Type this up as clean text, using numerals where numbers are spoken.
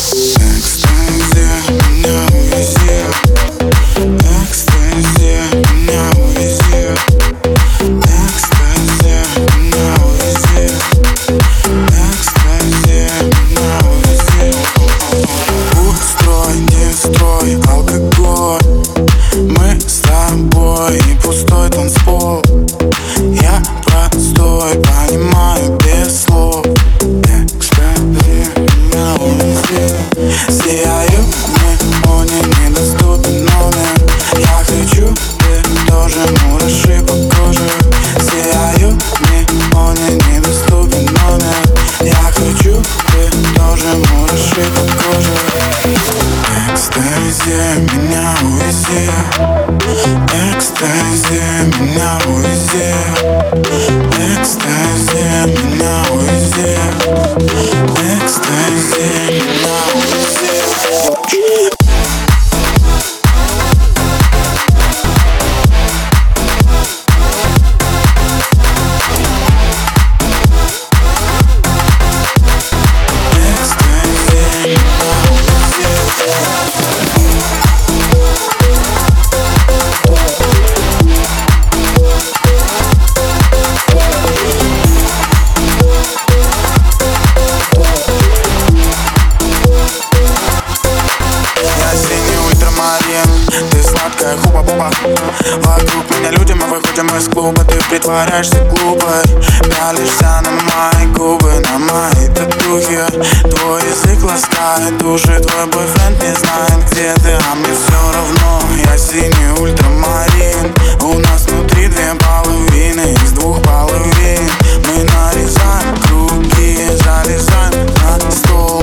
Экстази, меня увези. Экстази, меня увези. Экстази, меня увези. Экстази, меня увези. Устрой, не строй алкоголь. Мы с тобой и пустой танцпол. Я простой, понимаю без слов. Экстази, меня увези. Сияю в неоне, недоступен номер. Я хочу, ты тоже, мураши по коже. Сияю в неоне, недоступен номер. Я хочу, ты тоже, мураши по коже. Экстази, меня увези. Экстази, меня увези. Экстази, меня увези. Экстази, меня увези. Ты сладкая хуба-буба. Вокруг меня люди, мы выходим из клуба. Ты притворяешься глупой, пялишься на мои губы, на мои татухи. Твой язык ласкает уши, твой бойфренд не знает, где ты, а мне все равно. Я синий ультрамарин. У нас внутри две половины из двух половин. Мы нарезаем круги, залезаем на стол.